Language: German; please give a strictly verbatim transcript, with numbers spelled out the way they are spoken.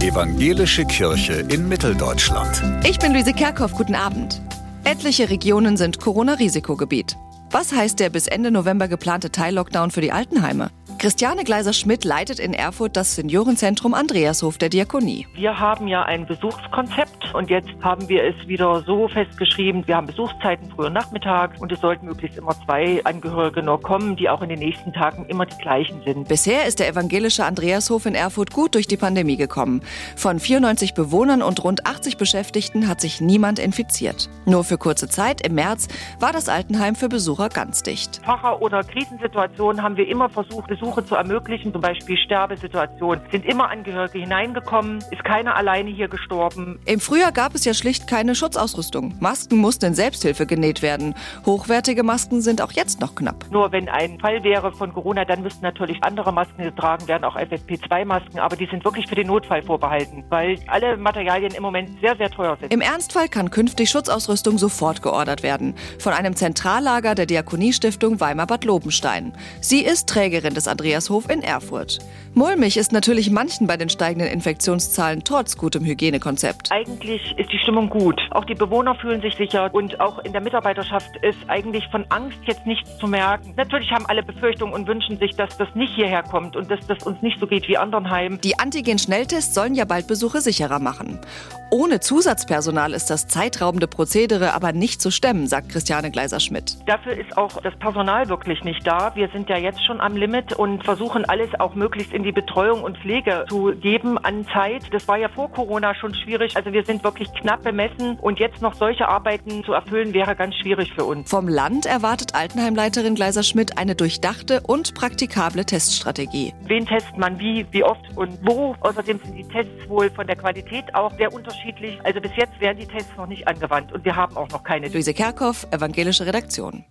Evangelische Kirche in Mitteldeutschland. Ich bin Luise Kerkhoff, guten Abend. Etliche Regionen sind Corona-Risikogebiet. Was heißt der bis Ende November geplante Teil-Lockdown für die Altenheime? Christiane Gleiser-Schmidt leitet in Erfurt das Seniorenzentrum Andreashof der Diakonie. Wir haben ja ein Besuchskonzept und jetzt haben wir es wieder so festgeschrieben, wir haben Besuchszeiten früh und Nachmittag und es sollten möglichst immer zwei Angehörige nur kommen, die auch in den nächsten Tagen immer die gleichen sind. Bisher ist der evangelische Andreashof in Erfurt gut durch die Pandemie gekommen. Von vierundneunzig Bewohnern und rund achtzig Beschäftigten hat sich niemand infiziert. Nur für kurze Zeit, im März, war das Altenheim für Besucher ganz dicht. Facher- oder Krisensituationen haben wir immer versucht, Besuche zu ermöglichen, zum Beispiel Sterbesituationen. Sind immer Angehörige hineingekommen, ist keiner alleine hier gestorben. Im Frühjahr gab es ja schlicht keine Schutzausrüstung. Masken mussten in Selbsthilfe genäht werden. Hochwertige Masken sind auch jetzt noch knapp. Nur wenn ein Fall wäre von Corona, dann müssten natürlich andere Masken getragen werden, auch F F P zwei Masken, aber die sind wirklich für den Notfall vorbehalten, weil alle Materialien im Moment sehr, sehr teuer sind. Im Ernstfall kann künftig Schutzausrüstung sofort geordert werden. Von einem Zentrallager der Diakoniestiftung Weimar-Bad Lobenstein. Sie ist Trägerin des Andreashof in Erfurt. Mulmig ist natürlich manchen bei den steigenden Infektionszahlen trotz gutem Hygienekonzept. Eigentlich ist die Stimmung gut. Auch die Bewohner fühlen sich sicher und auch in der Mitarbeiterschaft ist eigentlich von Angst jetzt nichts zu merken. Natürlich haben alle Befürchtungen und wünschen sich, dass das nicht hierher kommt und dass das uns nicht so geht wie anderen Heimen. Die Antigen-Schnelltests sollen ja bald Besuche sicherer machen. Ohne Zusatzpersonal ist das zeitraubende Prozedere aber nicht zu stemmen, sagt Christiane Gleiser-Schmidt. Dafür ist auch das Personal wirklich nicht da. Wir sind ja jetzt schon am Limit und versuchen alles auch möglichst in die Betreuung und Pflege zu geben an Zeit. Das war ja vor Corona schon schwierig. Also wir sind wirklich knapp bemessen und jetzt noch solche Arbeiten zu erfüllen, wäre ganz schwierig für uns. Vom Land erwartet Altenheimleiterin Gleiser-Schmidt eine durchdachte und praktikable Teststrategie. Wen testet man wie, wie oft und wo? Außerdem sind die Tests wohl von der Qualität auch sehr unterschiedlich. Also bis jetzt werden die Tests noch nicht angewandt und wir haben auch noch keine. Luise Kerkhoff, evangelische Redaktion.